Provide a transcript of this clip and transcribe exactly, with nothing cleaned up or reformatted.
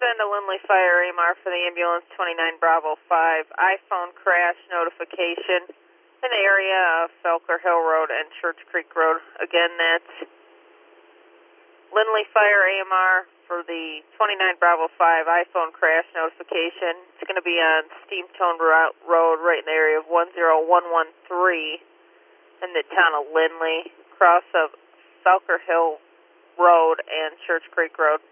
Bend to Lindley Fire A M R for the ambulance twenty-nine Bravo five. iPhone crash notification in the area of Felker Hill Road and Church Creek Road. Again, that's Lindley Fire A M R for the twenty-nine Bravo five iPhone crash notification. It's going to be on Steamtone Road right in the area of one zero one one three in the town of Lindley, cross of Felker Hill Road and Church Creek Road.